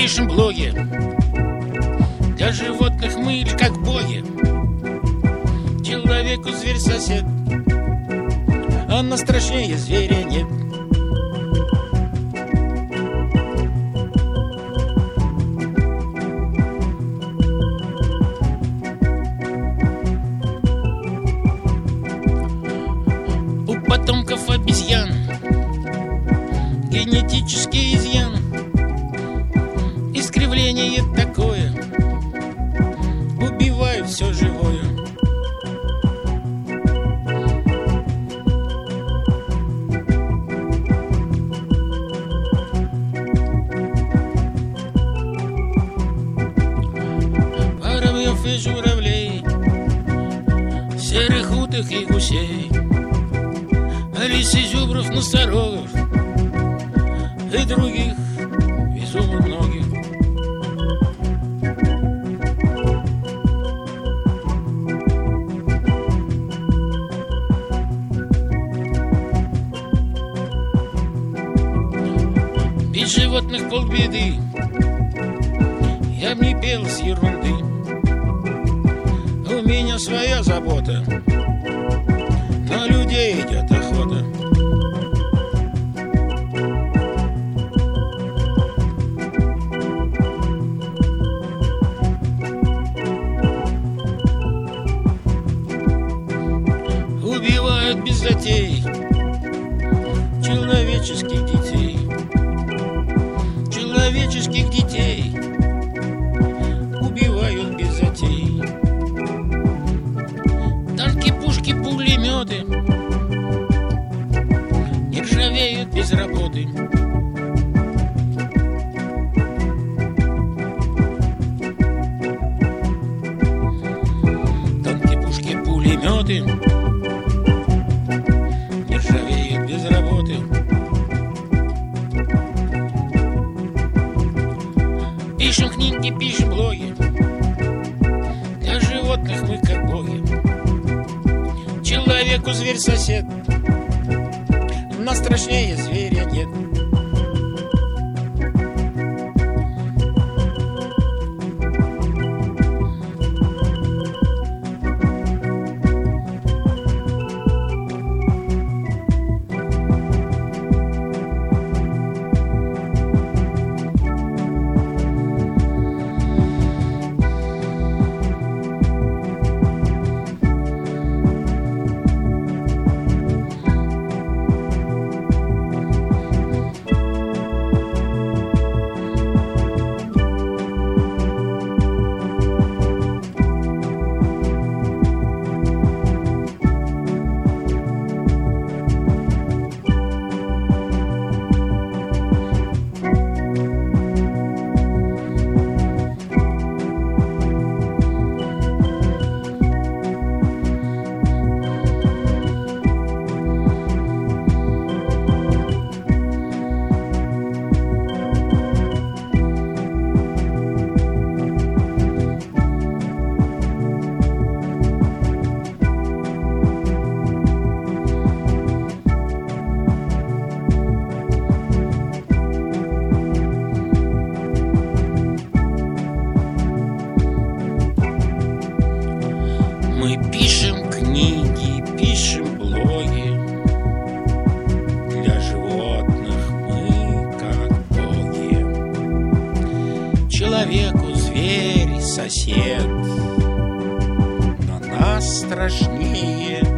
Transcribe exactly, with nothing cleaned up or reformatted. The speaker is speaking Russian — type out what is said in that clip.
пишем блоги. Для животных мы лишь как боги. Человеку зверь сосед, а нас страшнее зверя нет. У потомков обезьян генетический изъян, искривление такое, убивают все живое. Воробьев и журавлей, серых уток и гусей, лис и зубров, носорогов и других безумно многих. Без животных полбеды, я б не пел с ерунды. У меня своя забота, на людей идет охота. Убивают без затей человеческих детей, человеческих детей убивают без затей. Танки, пушки, пулеметы не ржавеют без работы. Танки, пушки, пулеметы не ржавеют без работы. Пишем книги, пишем блоги. Для животных мы как боги. Человеку зверь сосед, нас страшнее зверя нет. Мы пишем книги, пишем блоги. Для животных мы как боги. Человеку зверь сосед, но нас страшнее